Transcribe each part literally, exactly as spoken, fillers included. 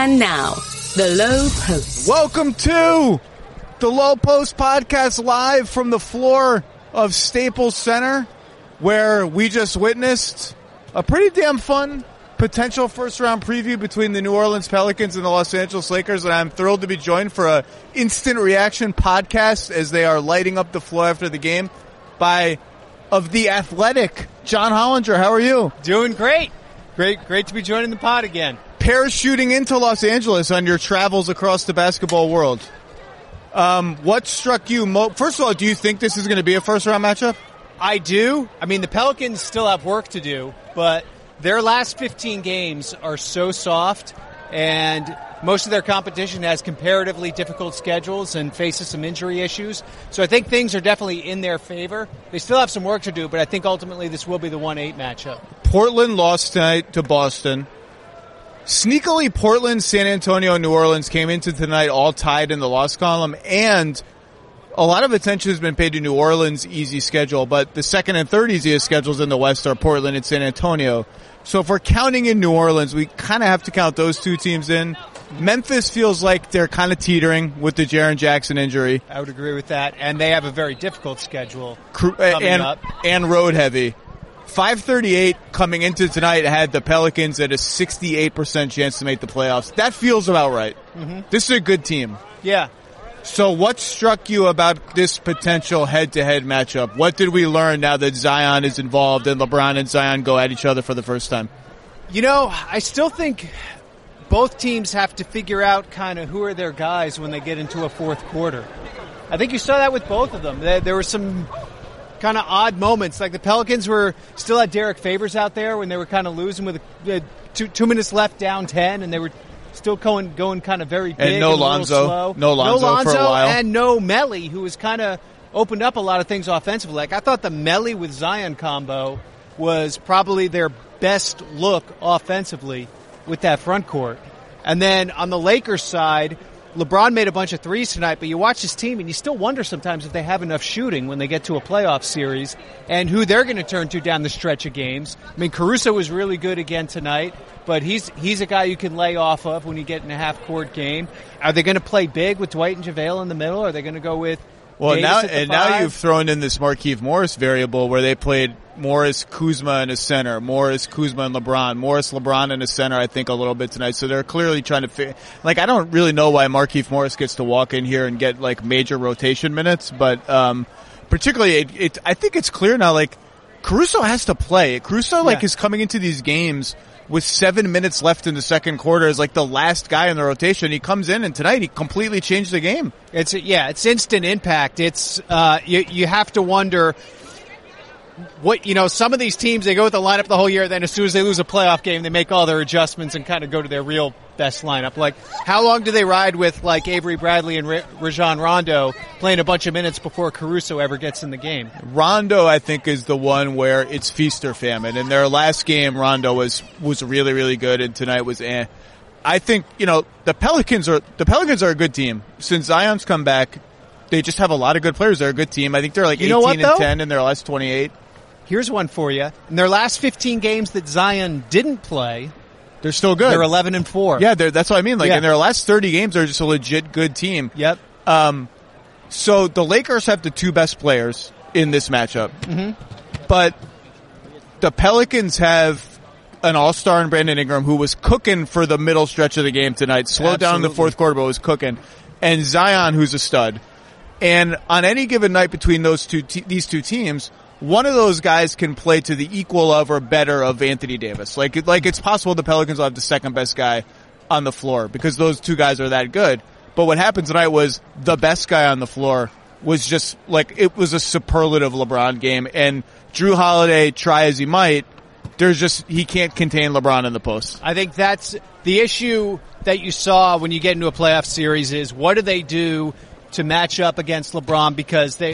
And now, The Low Post. Welcome to The Low Post Podcast, live from the floor of Staples Center, where we just witnessed a pretty damn fun potential first-round preview between the New Orleans Pelicans and the Los Angeles Lakers, and I'm thrilled to be joined for a instant reaction podcast as they are lighting up the floor after the game by of the athletic John Hollinger. How are you? Doing great. Great, great to be joining the pod again. Parachuting into Los Angeles on your travels across the basketball world. Um, what struck you most? First of all, do you think this is going to be a first-round matchup? I do. I mean, the Pelicans still have work to do, but their last fifteen games are so soft, and most of their competition has comparatively difficult schedules and faces some injury issues. So I think things are definitely in their favor. They still have some work to do, but I think ultimately this will be the one eight matchup. Portland lost tonight to Boston. Sneakily, Portland, San Antonio, and New Orleans came into tonight all tied in the loss column, and a lot of attention has been paid to New Orleans' easy schedule, but the second and third easiest schedules in the West are Portland and San Antonio. So if we're counting in New Orleans, we kind of have to count those two teams in. Memphis feels like they're kind of teetering with the Jaren Jackson injury. I would agree with that, and they have a very difficult schedule Cru- coming and, up. And road heavy. five thirty-eight coming into tonight had the Pelicans at a sixty-eight percent chance to make the playoffs. That feels about right. Mm-hmm. This is a good team. Yeah. So what struck you about this potential head-to-head matchup? What did we learn now that Zion is involved and LeBron and Zion go at each other for the first time? You know, I still think both teams have to figure out kind of who are their guys when they get into a fourth quarter. I think you saw that with both of them. There, there were some kind of odd moments. Like the Pelicans were still had Derek Favors out there when they were kind of losing with uh, two, two minutes left down ten, and they were still going going kind of very big and no and Lonzo, slow. no Lonzo, no Lonzo for a while, and no Melly, who was kind of opened up a lot of things offensively. Like I thought the Melly with Zion combo was probably their best look offensively with that front court. And then on the Lakers side, LeBron made a bunch of threes tonight, but you watch his team and you still wonder sometimes if they have enough shooting when they get to a playoff series and who they're going to turn to down the stretch of games. I mean, Caruso was really good again tonight, but he's he's a guy you can lay off of when you get in a half-court game. Are they going to play big with Dwight and JaVale in the middle? Or are they going to go with Well, Davis now at the and five? now you've thrown in this Markieff Morris variable where they played Morris, Kuzma in a center, Morris, Kuzma, and LeBron. Morris, LeBron in a center, I think, a little bit tonight. So they're clearly trying to figure, like, I don't really know why Markieff Morris gets to walk in here and get, like, major rotation minutes, but, um, particularly, it, it, I think it's clear now, like, Caruso has to play. Caruso, like, Yeah. is coming into these games with seven minutes left in the second quarter as, like, the last guy in the rotation. He comes in, and tonight he completely changed the game. It's yeah, it's instant impact. It's uh, you you have to wonder what you know. Some of these teams they go with the lineup the whole year, then as soon as they lose a playoff game, they make all their adjustments and kind of go to their real best lineup. Like how long do they ride with like Avery Bradley and R- Rajon Rondo playing a bunch of minutes before Caruso ever gets in the game? Rondo, I think, is the one where it's feast or famine. In their last game, Rondo was was really really good, and tonight was eh. I think, you know, the Pelicans are the Pelicans are a good team. Since Zion's come back, they just have a lot of good players. They're a good team. I think they're like You know what, eighteen and though? ten in their last twenty-eight. Here's one for you. In their last fifteen games that Zion didn't play, They're still good. they're eleven and four. Yeah, they're, that's what I mean. Like Yeah. in their last thirty games, they're just a legit good team. Yep. Um, so the Lakers have the two best players in this matchup, Mm-hmm. but the Pelicans have an all-star in Brandon Ingram who was cooking for the middle stretch of the game tonight. Slowed down in the Absolutely. fourth quarter, but was cooking. And Zion, who's a stud. And on any given night between those two, te- these two teams, one of those guys can play to the equal of or better of Anthony Davis. Like, like it's possible the Pelicans will have the second best guy on the floor because those two guys are that good. But what happened tonight was the best guy on the floor was just like, it was a superlative LeBron game. And Drew Holiday, try as he might, there's just, he can't contain LeBron in the post. I think that's the issue that you saw when you get into a playoff series is what do they do to match up against LeBron because they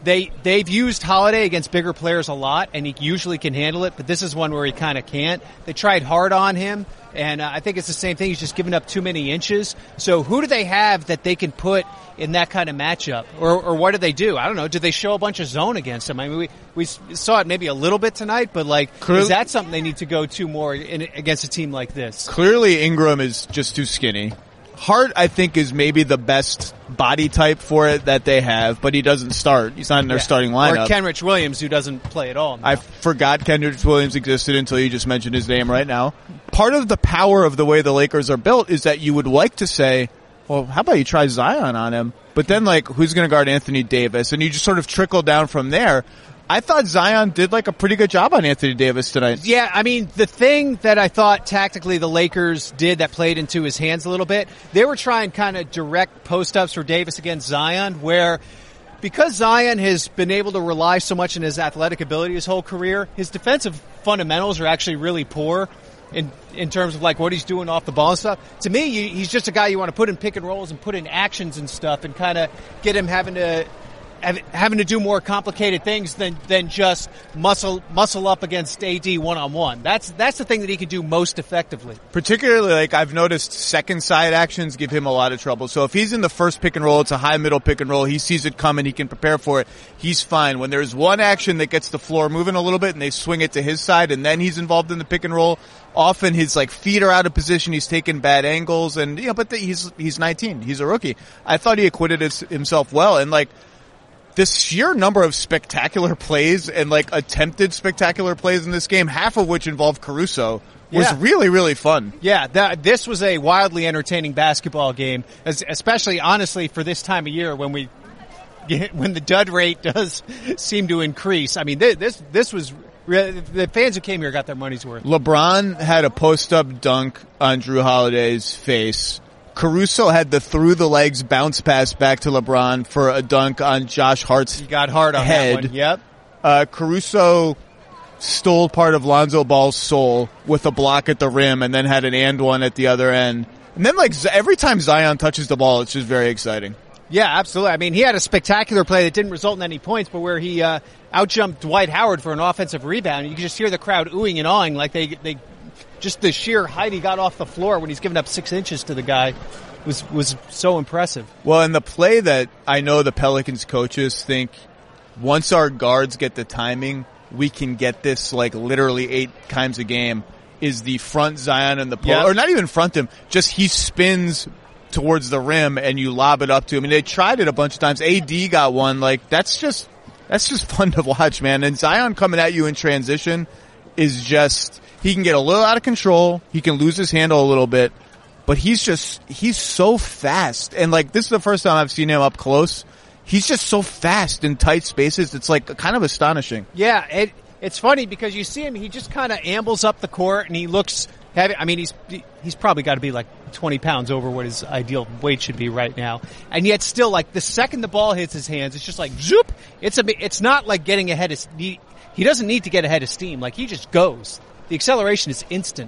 They, they've used Holiday against bigger players a lot, and he usually can handle it, but this is one where he kind of can't. They tried hard on him, and uh, I think it's the same thing. He's just giving up too many inches. So who do they have that they can put in that kind of matchup? Or, or what do they do? I don't know. Do they show a bunch of zone against him? I mean, we, we saw it maybe a little bit tonight, but like, Clearly, is that something they need to go to more in, against a team like this? Clearly Ingram is just too skinny. Hart, I think, is maybe the best body type for it that they have, but he doesn't start. He's not in their yeah. starting lineup. Or Kenrich Williams, who doesn't play at all now. I forgot Kenrich Williams existed until you just mentioned his name right now. Part of the power of the way the Lakers are built is that you would like to say, well, how about you try Zion on him? But then, like, who's going to guard Anthony Davis? And you just sort of trickle down from there. I thought Zion did like a pretty good job on Anthony Davis tonight. Yeah, I mean, the thing that I thought tactically the Lakers did that played into his hands a little bit, they were trying kind of direct post-ups for Davis against Zion, where because Zion has been able to rely so much on his athletic ability his whole career, his defensive fundamentals are actually really poor in in terms of like what he's doing off the ball and stuff. To me, you, he's just a guy you want to put in pick and rolls and put in actions and stuff and kind of get him having to having to do more complicated things than than just muscle muscle up against A D one on one. That's that's the thing that he can do most effectively. Particularly, like I've noticed, second side actions give him a lot of trouble. So if he's in the first pick and roll, it's a high middle pick and roll. He sees it coming, he can prepare for it. He's fine. When there's one action that gets the floor moving a little bit, and they swing it to his side, and then he's involved in the pick and roll. Often his like feet are out of position. He's taking bad angles, and you know, but the, he's he's nineteen. He's a rookie. I thought he acquitted his, himself well, and like. The sheer number of spectacular plays and like attempted spectacular plays in this game, half of which involved Caruso, was yeah. really, really fun. Yeah, that, this was a wildly entertaining basketball game, as, especially honestly for this time of year when we, when the dud rate does seem to increase. I mean, this, this was, the fans who came here got their money's worth. LeBron had a post-up dunk on Drew Holiday's face. Caruso had the through the legs bounce pass back to LeBron for a dunk on Josh Hart's he got hard on head. That one. Yep. Uh, Caruso stole part of Lonzo Ball's soul with a block at the rim and then had an and one at the other end. And then like every time Zion touches the ball, it's just very exciting. Yeah, absolutely. I mean, he had a spectacular play that didn't result in any points, but where he uh, outjumped Dwight Howard for an offensive rebound. You could just hear the crowd oohing and awing like they they just the sheer height he got off the floor when he's giving up six inches to the guy was was so impressive. Well, and the play that I know the Pelicans coaches think once our guards get the timing, we can get this like literally eight times a game is the front Zion and the pull, yep. or not even front him, just he spins towards the rim and you lob it up to him. And they tried it a bunch of times. A D got one. Like that's just that's just fun to watch, man. And Zion coming at you in transition is just. He can get a little out of control. He can lose his handle a little bit, but he's just, he's so fast. And like, this is the first time I've seen him up close. He's just so fast in tight spaces. It's like kind of astonishing. Yeah. It, it's funny because you see him, he just kind of ambles up the court and he looks heavy. I mean, he's, he's probably got to be like twenty pounds over what his ideal weight should be right now. And yet still like the second the ball hits his hands, it's just like zoop. It's a, it's not like getting ahead of, he, he doesn't need to get ahead of steam. Like he just goes. The acceleration is instant.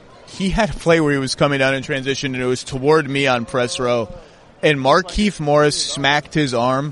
He had a play where he was coming down in transition, and it was toward me on press row. And Markieff Morris smacked his arm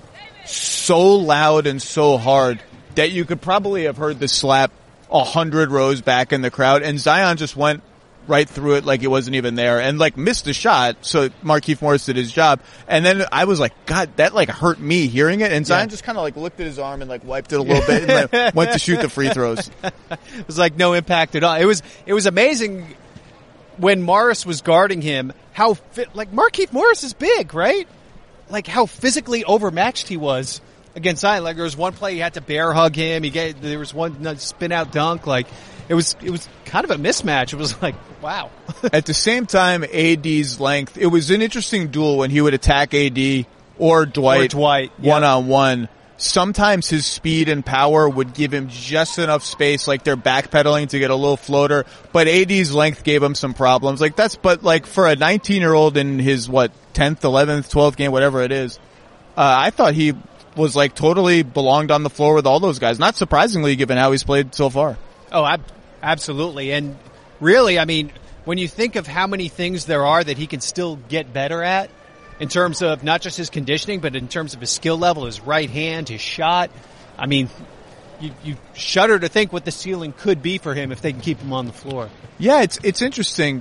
so loud and so hard that you could probably have heard the slap a hundred rows back in the crowd. And Zion just went right through it like it wasn't even there and like missed a shot. So Markieff Morris did his job. And then I was like, God, that like hurt me hearing it. And Zion yeah. just kind of like looked at his arm and like wiped it a little bit and like went to shoot the free throws. It was like no impact at all. It was, it was amazing when Morris was guarding him, how fit, like Markieff Morris is big, right? Like how physically overmatched he was against Zion. Like there was one play he had to bear hug him. He gave, there was one spin out dunk. Like it was, it was kind of a mismatch. It was like, wow. At the same time, A D's length, it was an interesting duel when he would attack A D or Dwight, or Dwight one on one. Sometimes his speed and power would give him just enough space, like they're backpedaling to get a little floater, but A D's length gave him some problems. Like that's, but like for a nineteen year old in his, what, tenth, eleventh, twelfth game, whatever it is, uh, I thought he was like totally belonged on the floor with all those guys. Not surprisingly given how he's played so far. Oh, ab- absolutely. And really, I mean, when you think of how many things there are that he can still get better at, in terms of not just his conditioning, but in terms of his skill level, his right hand, his shot. I mean, you, you shudder to think what the ceiling could be for him if they can keep him on the floor. Yeah, it's it's interesting.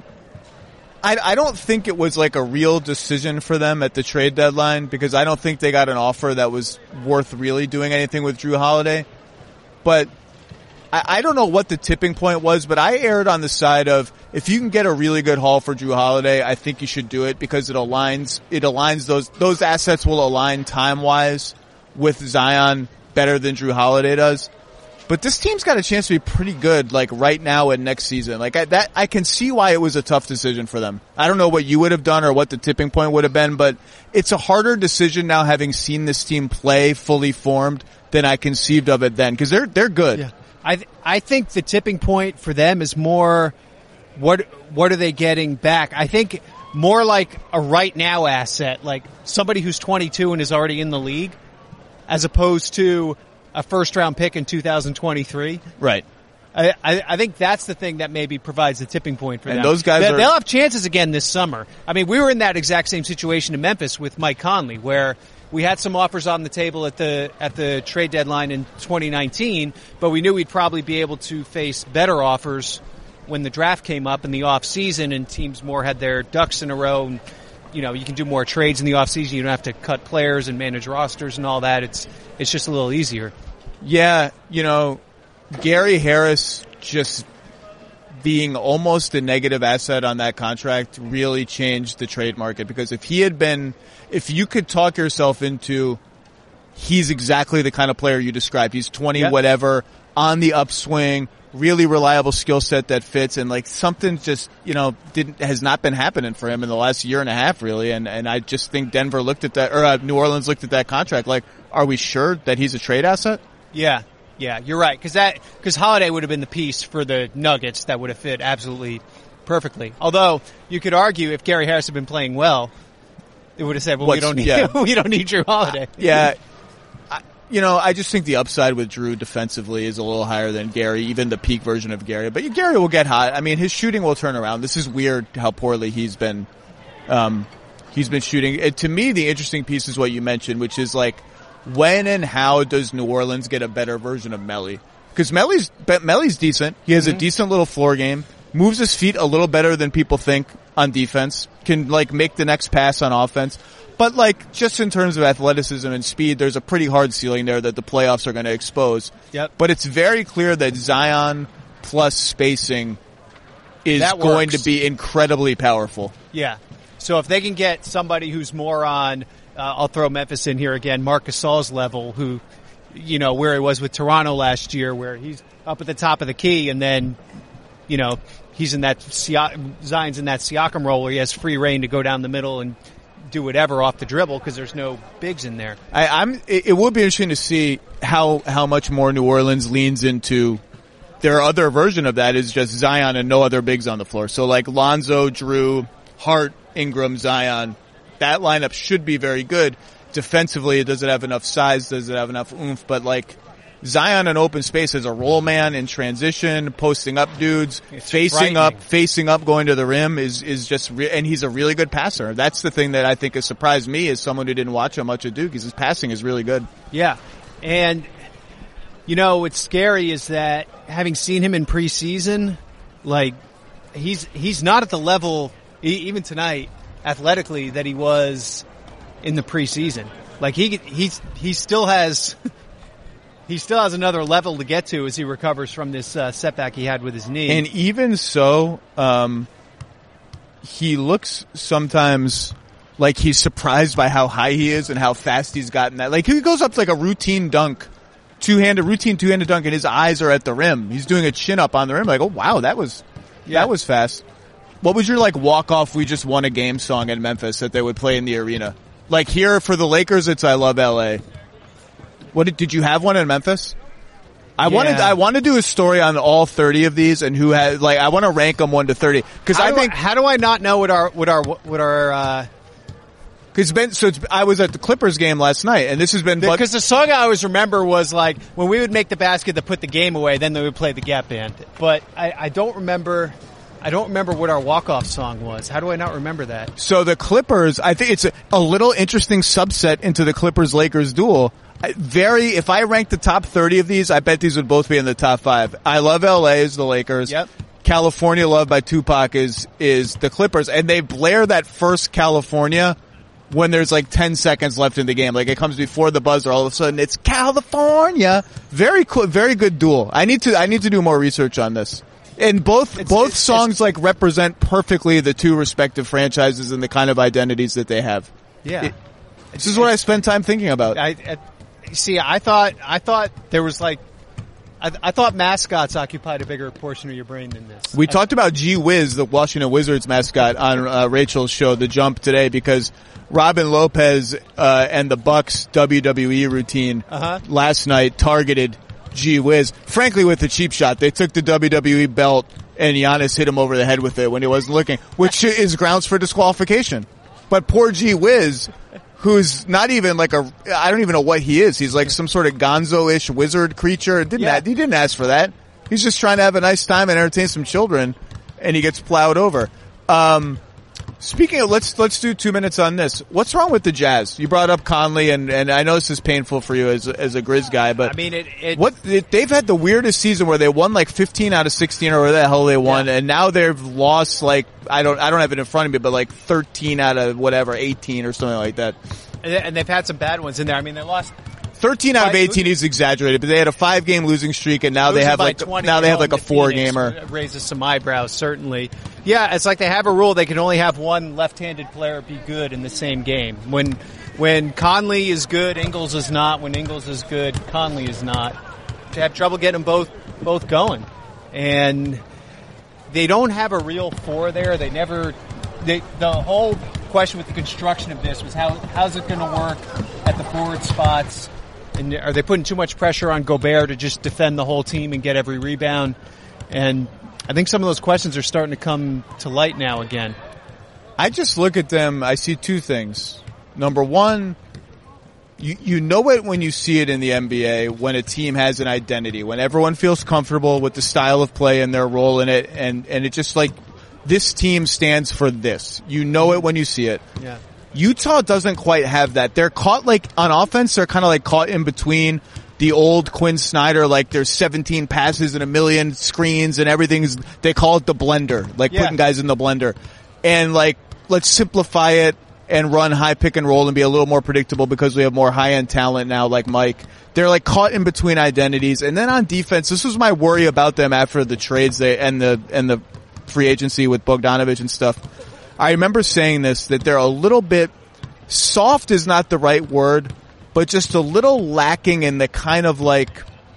I, I don't think it was like a real decision for them at the trade deadline because I don't think they got an offer that was worth really doing anything with Drew Holiday. But I, I don't know what the tipping point was, but I erred on the side of if you can get a really good haul for Drew Holiday, I think you should do it because it aligns it aligns those those assets will align time wise with Zion better than Drew Holiday does. But this team's got a chance to be pretty good, like right now and next season. Like I, that, I can see why it was a tough decision for them. I don't know what you would have done or what the tipping point would have been, but it's a harder decision now, having seen this team play fully formed, than I conceived of it then. Because they're they're good. Yeah. I th- I think the tipping point for them is more what what are they getting back? I think more like a right now asset, like somebody who's twenty-two and is already in the league, as opposed to a first-round pick in two thousand twenty-three. Right. I, I, I think that's the thing that maybe provides the tipping point for and them. Those guys they, are... They'll have chances again this summer. I mean, we were in that exact same situation in Memphis with Mike Conley, where we had some offers on the table at the at the trade deadline in twenty nineteen, but we knew we'd probably be able to face better offers when the draft came up in the off season and teams more had their ducks in a row. And, you know, you can do more trades in the off season. You don't have to cut players and manage rosters and all that. It's it's just a little easier. Yeah, you know, Gary Harris just being almost a negative asset on that contract really changed the trade market, because if he had been, if you could talk yourself into, he's exactly the kind of player you described. He's twenty, yep. whatever, on the upswing, really reliable skill set that fits, and like something just, you know, didn't, has not been happening for him in the last year and a half, really. And, and I just think Denver looked at that, or uh, New Orleans looked at that contract like, are we sure that he's a trade asset? Yeah, yeah, you're right. Because that, because Holiday would have been the piece for the Nuggets that would have fit absolutely perfectly. Although you could argue if Gary Harris had been playing well, it would have said, "Well, What's, we don't need, yeah. we don't need Drew Holiday." Yeah, I, you know, I just think the upside with Drew defensively is a little higher than Gary, even the peak version of Gary. But Gary will get hot. I mean, his shooting will turn around. This is weird how poorly he's been. Um, he's been shooting. It, to me, the interesting piece is what you mentioned, which is like, when and how does New Orleans get a better version of Melli? Because Melli's, Melli's decent. He has mm-hmm. a decent little floor game. Moves his feet a little better than people think on defense. Can, like, make the next pass on offense. But, like, just in terms of athleticism and speed, there's a pretty hard ceiling there that the playoffs are going to expose. Yep. But it's very clear that Zion plus spacing is that going works. to be incredibly powerful. Yeah. So if they can get somebody who's more on, Uh, I'll throw Memphis in here again, Marc Gasol's level, who, you know, where he was with Toronto last year, where he's up at the top of the key, and then, you know, he's in that, Zion's in that Siakam role where he has free reign to go down the middle and do whatever off the dribble because there's no bigs in there. I, I'm, it, it would be interesting to see how, how much more New Orleans leans into their other version of that is just Zion and no other bigs on the floor. So like Lonzo, Drew, Hart, Ingram, Zion. That lineup should be very good. Defensively, does it have enough size? Does it have enough oomph? But like Zion in open space as a roll man in transition, posting up dudes, it's facing up, facing up, going to the rim is, is just, re- and he's a really good passer. That's the thing that I think has surprised me as someone who didn't watch him much at Duke, is his passing is really good. Yeah. And, you know, what's scary is that having seen him in preseason, like he's, he's not at the level, even tonight, athletically, that he was in the preseason. Like he he's he still has he still has another level to get to as he recovers from this uh, setback he had with his knee. And even so, um, he looks sometimes like he's surprised by how high he is and how fast he's gotten that. Like he goes up to like a routine dunk, two-handed routine two-handed dunk, and his eyes are at the rim. He's doing a chin up on the rim. Like, oh wow, that was yeah. that was fast. What was your, like, walk-off, we just won a game song in Memphis that they would play in the arena? Like, here for the Lakers, it's I Love L A. What did, did you have one in Memphis? I yeah. wanted, I want to do a story on all thirty of these and who had, like, I want to rank them one to thirty. Cause I think, I, how do I not know what our, what our, what our, uh, Cause Ben, so it's, I was at the Clippers game last night, and this has been because the song I always remember was like when we would make the basket to put the game away, then they would play the Gap Band. But I, I don't remember. I don't remember what our walk-off song was. How do I not remember that? So the Clippers, I think it's a, a little interesting subset into the Clippers-Lakers duel. I- Very, if I ranked the top thirty of these, I bet these would both be in the top five. I Love L A is the Lakers. Yep. California Love by Tupac is, is the Clippers. And they blare that first California when there's like ten seconds left in the game. Like it comes before the buzzer, all of a sudden it's California. Very cool, very good duel. I need to, I need to do more research on this. And both, It's- both it's- songs it's- like represent perfectly the two respective franchises and the kind of identities that they have. Yeah. It- this is what I spend time thinking about. I, I see. I thought. I thought there was like. I, I thought mascots occupied a bigger portion of your brain than this. We I, talked about G Wiz, the Washington Wizards mascot, on uh, Rachel's show, The Jump, today because Robin Lopez uh, and the Bucks W W E routine Uh-huh. last night targeted G Wiz. Frankly, with the cheap shot, they took the W W E belt and Giannis hit him over the head with it when he wasn't looking, which is grounds for disqualification. But poor G Wiz, who's not even like a, I don't even know what he is. He's like some sort of gonzo-ish wizard creature. Didn't Yeah. a- he didn't ask for that. He's just trying to have a nice time and entertain some children, and he gets plowed over. Um, speaking of, let's let's do two minutes on this. What's wrong with the Jazz? You brought up Conley, and and I know this is painful for you as as a Grizz guy, but I mean, it. it what it, they've had the weirdest season where they won like fifteen out of sixteen or whatever the hell they won, Yeah. and now they've lost like I don't I don't have it in front of me, but like thirteen out of whatever eighteen or something like that. and they've had some bad ones in there. I mean, they lost. thirteen out of Five- eighteen is exaggerated, but they had a five game losing streak, and now they Losing have by like twenty now they at have like a home to four Phoenix gamer. raises some eyebrows, certainly. Yeah, it's like they have a rule they can only have one left-handed player be good in the same game. When when Conley is good, Ingles is not. When Ingles is good, Conley is not. They have trouble getting them both both going, and they don't have a real four there. They never. They, the whole question with the construction of this was how how's it going to work at the forward spots. And are they putting too much pressure on Gobert to just defend the whole team and get every rebound? And I think some of those questions are starting to come to light now again. I just look at them, I see two things. Number one, you, you know it when you see it in the N B A, when a team has an identity, when everyone feels comfortable with the style of play and their role in it, and, and it just like, this team stands for this. You know it when you see it. Yeah. Utah doesn't quite have that. They're caught like, on offense, they're kind of like caught in between the old Quinn Snyder, like there's seventeen passes and a million screens and everything's, they call it the blender, like Yeah. putting guys in the blender. And like, let's simplify it and run high pick and roll and be a little more predictable because we have more high end talent now like Mike. They're like caught in between identities. And then on defense, this was my worry about them after the trades they, and the, and the free agency with Bogdanovich and stuff. I remember saying this, that they're a little bit, soft is not the right word, but just a little lacking in the kind of like,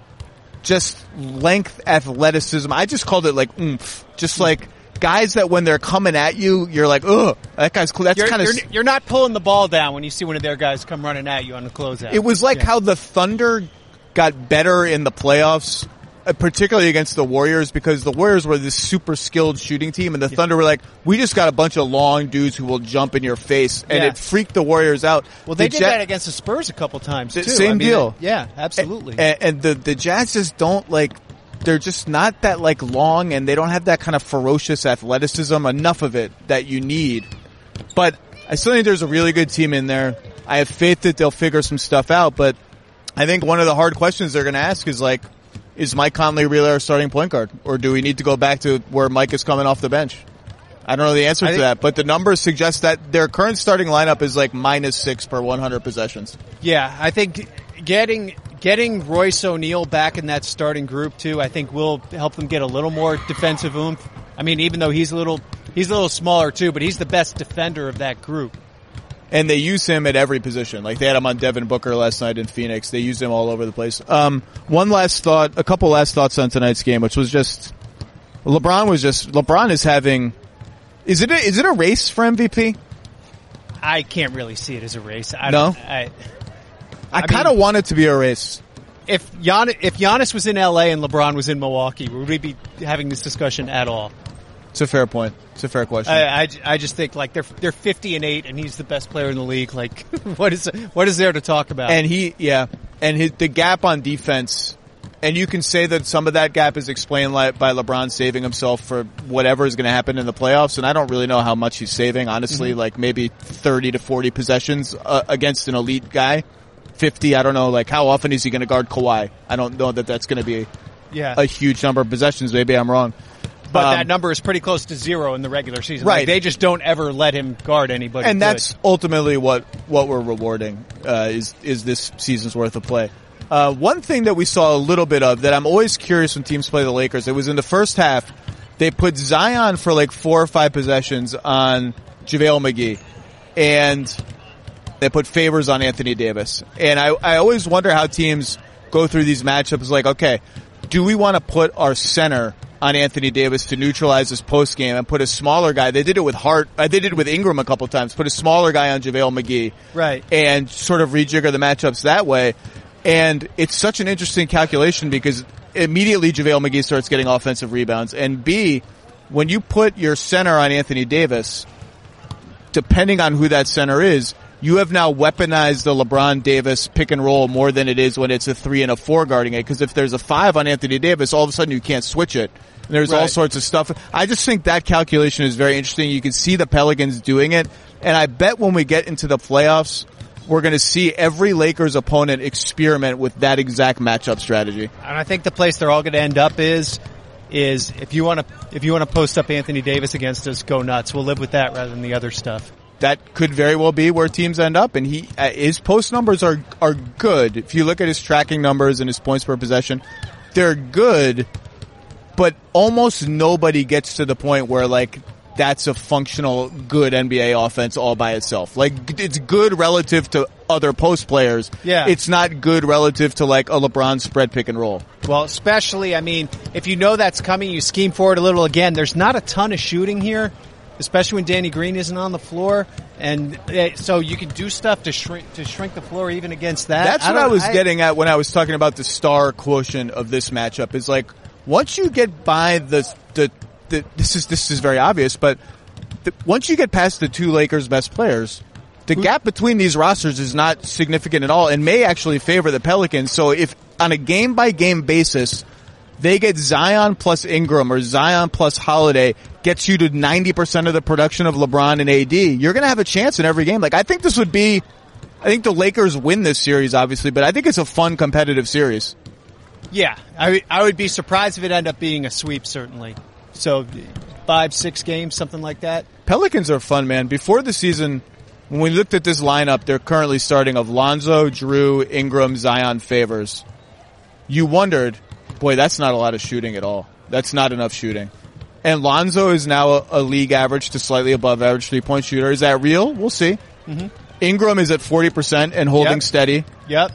just length athleticism. I just called it like oomph. Just like guys that when they're coming at you, you're like, ugh, that guy's cool. That's You're, kind of, you're, you're not pulling the ball down when you see one of their guys come running at you on the closeout. it was like Yeah. how the Thunder got better in the playoffs, uh, particularly against the Warriors, because the Warriors were this super skilled shooting team, and the Thunder were like, we just got a bunch of long dudes who will jump in your face, and Yeah. it freaked the Warriors out. Well, they The did Jet- that against the Spurs a couple times, too. Same I mean, deal. it- yeah, absolutely. And, and the, the Jazz just don't like, they're just not that like long, and they don't have that kind of ferocious athleticism, enough of it that you need. But I still think there's a really good team in there. I have faith that they'll figure some stuff out, but I think one of the hard questions they're going to ask is like, is Mike Conley really our starting point guard? Or do we need to go back to where Mike is coming off the bench? I don't know the answer I to think- that, but the numbers suggest that their current starting lineup is like minus six per one hundred possessions. Yeah, I think getting getting Royce O'Neal back in that starting group too, I think will help them get a little more defensive oomph. I mean, even though he's a little he's a little smaller too, but he's the best defender of that group. And they use him at every position. Like they had him on Devin Booker last night in Phoenix. They used him all over the place. Um, one last thought, a couple last thoughts on tonight's game, which was just LeBron was just LeBron is having. Is it a, is it a race for M V P? I can't really see it as a race. I No? don't, I, I, I kind of mean- want it to be a race. if Gian, if Giannis was in L A and LeBron was in Milwaukee, would we be having this discussion at all? It's a fair point. It's a fair question. I, I, I just think like they're they're fifty and eight, and he's the best player in the league. Like, what is what is there to talk about? And he, yeah, and his, the gap on defense And you can say that some of that gap is explained by LeBron saving himself for whatever is going to happen in the playoffs. And I don't really know how much he's saving, honestly, mm-hmm. like maybe thirty to forty possessions uh, against an elite guy. fifty, I don't know, like how often is he going to guard Kawhi? I don't know that that's going to be yeah. a huge number of possessions. Maybe I'm wrong. But um, that number is pretty close to zero in the regular season. Right. Like, they just don't ever let him guard anybody. And good. that's ultimately what, what we're rewarding, uh, is, is this season's worth of play. Uh, one thing that we saw a little bit of that I'm always curious when teams play the Lakers, it was in the first half, they put Zion for like four or five possessions on JaVale McGee. And they put favors on Anthony Davis. And I, I always wonder how teams go through these matchups like, okay, do we want to put our center on Anthony Davis to neutralize his post game and put a smaller guy? They did it with Hart. Uh, they did it with Ingram a couple times. Put a smaller guy on JaVale McGee. Right. And sort of rejigger the matchups that way. And it's such an interesting calculation because immediately JaVale McGee starts getting offensive rebounds. And B, when you put your center on Anthony Davis, depending on who that center is, you have now weaponized the LeBron Davis pick and roll more than it is when it's a three and a four guarding it. Because if there's a five on Anthony Davis, all of a sudden you can't switch it. And there's right. all sorts of stuff. I just think that calculation is very interesting. You can see the Pelicans doing it. And I bet when we get into the playoffs, we're going to see every Lakers opponent experiment with that exact matchup strategy. And I think the place they're all going to end up is, is if you want to, if you want to post up Anthony Davis against us, go nuts. We'll live with that rather than the other stuff. That could very well be where teams end up, and he uh, his post numbers are are good. If you look at his tracking numbers and his points per possession, they're good, but almost nobody gets to the point where like that's a functional good N B A offense all by itself. Like it's good relative to other post players. Yeah. It's not good relative to like a LeBron spread pick and roll. Well, especially, I mean, if you know that's coming, you scheme for it a little. Again, there's not a ton of shooting here, especially when Danny Green isn't on the floor, and uh, so you can do stuff to shrink to shrink the floor even against that. That's I what I was I, getting at when I was talking about the star quotient of this matchup. Is like once you get by the the, the this is this is very obvious, but the, once you get past the two Lakers' best players, the Who, gap between these rosters is not significant at all, and may actually favor the Pelicans. So if on a game by game basis, they get Zion plus Ingram or Zion plus Holiday gets you to ninety percent of the production of LeBron and A D, you're going to have a chance in every game. Like, I think this would be, I think the Lakers win this series, obviously, but I think it's a fun, competitive series. Yeah, I, I would be surprised if it ended up being a sweep, certainly. So, five, six games, something like that. Pelicans are fun, man. Before the season, when we looked at this lineup, they're currently starting of Lonzo, Drew, Ingram, Zion, Favors. You wondered, boy, that's not a lot of shooting at all. That's not enough shooting. And Lonzo is now a, a league average to slightly above average three-point shooter. Is that real? We'll see. Mm-hmm. Ingram is at forty percent and holding yep. steady. Yep.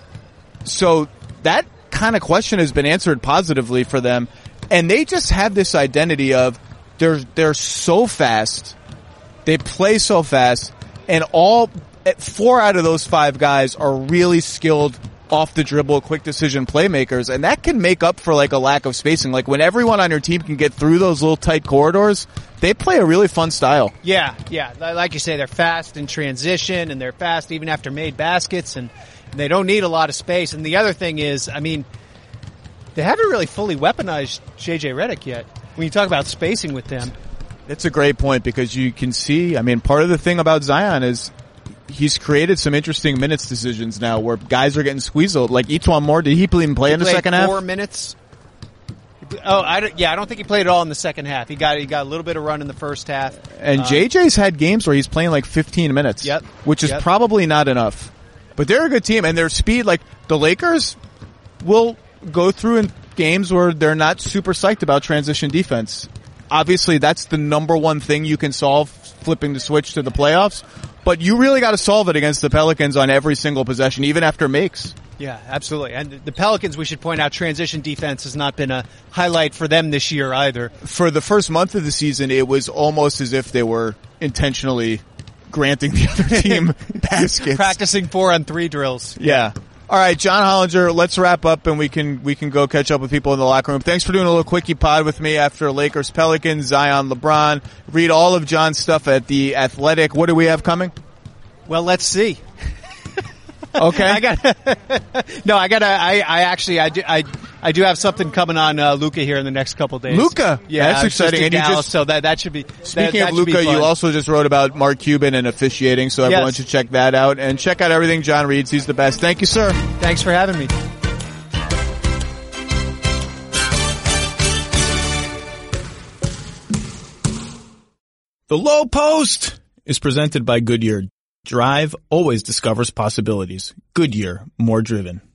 So that kind of question has been answered positively for them. And they just have this identity of they're, they're so fast. They play so fast. And all four out of those five guys are really skilled off the dribble, quick decision playmakers, and that can make up for like a lack of spacing. Like when everyone on your team can get through those little tight corridors, they play a really fun style. Yeah, yeah. Like you say, they're fast in transition, and they're fast even after made baskets, and they don't need a lot of space. And the other thing is, I mean, they haven't really fully weaponized J J Redick yet. When you talk about spacing with them. That's a great point because you can see, I mean, part of the thing about Zion is he's created some interesting minutes decisions now where guys are getting squeezed. Like Etuan Moore, did he even play he in the second half? Four minutes. Oh, I don't, yeah, I don't think he played at all in the second half. He got he got a little bit of run in the first half. And um, J J's had games where he's playing like fifteen minutes. Yep. Which is yep. probably not enough. But they're a good team, and their speed, like the Lakers will go through in games where they're not super psyched about transition defense. Obviously, that's the number one thing you can solve, flipping the switch to the playoffs. But you really got to solve it against the Pelicans on every single possession, even after makes. Yeah, absolutely. And the Pelicans, we should point out, transition defense has not been a highlight for them this year either. For the first month of the season, it was almost as if they were intentionally granting the other team baskets. Practicing four on three drills. Yeah. All right, John Hollinger, let's wrap up and we can we can go catch up with people in the locker room. Thanks for doing a little quickie pod with me after Lakers Pelicans, Zion LeBron. Read all of John's stuff at The Athletic. What do we have coming? Well, let's see. Okay. I got no. I got. I. I actually. I. I. I do have something coming on uh, Luka here in the next couple days. Luka, yeah, that's I was just exciting. in And you Dallas, just so that that should be. speaking that, of that should be Luka, you fun. also just wrote about Mark Cuban and officiating, so everyone Yes. should check that out and check out everything John reads. He's the best. Thank you, sir. Thanks for having me. The Low Post is presented by Goodyear. Drive always discovers possibilities. Goodyear, more driven.